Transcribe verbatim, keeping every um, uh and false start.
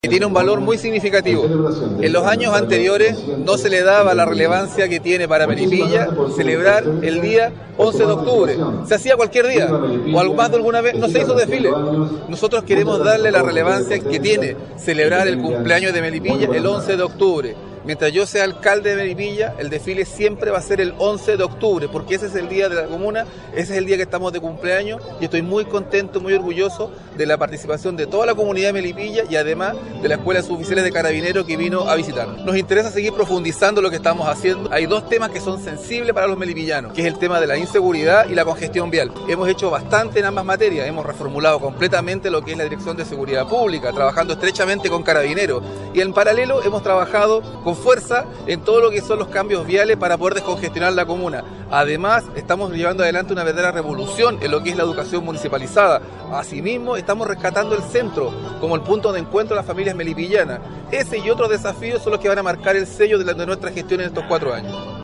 Que tiene un valor muy significativo. En los años anteriores no se le daba la relevancia que tiene para Melipilla celebrar el día once de octubre. Se hacía cualquier día, o algo más de alguna vez, no se hizo desfile. Nosotros queremos darle la relevancia que tiene celebrar el cumpleaños de Melipilla el once de octubre. Mientras yo sea alcalde de Melipilla, el desfile siempre va a ser el once de octubre, porque ese es el día de la comuna, ese es el día que estamos de cumpleaños, y estoy muy contento, muy orgulloso de la participación de toda la comunidad de Melipilla y además de la Escuela de Suboficiales de Carabineros que vino a visitarnos. Nos interesa seguir profundizando lo que estamos haciendo. Hay dos temas que son sensibles para los melipillanos, que es el tema de la inseguridad y la congestión vial. Hemos hecho bastante en ambas materias, hemos reformulado completamente lo que es la Dirección de Seguridad Pública, trabajando estrechamente con Carabineros, y en paralelo hemos trabajado con fuerza en todo lo que son los cambios viales para poder descongestionar la comuna. Además, estamos llevando adelante una verdadera revolución en lo que es la educación municipalizada. Asimismo, estamos rescatando el centro como el punto de encuentro de las familias melipillanas. Ese y otros desafíos son los que van a marcar el sello de, la, de nuestra gestión en estos cuatro años.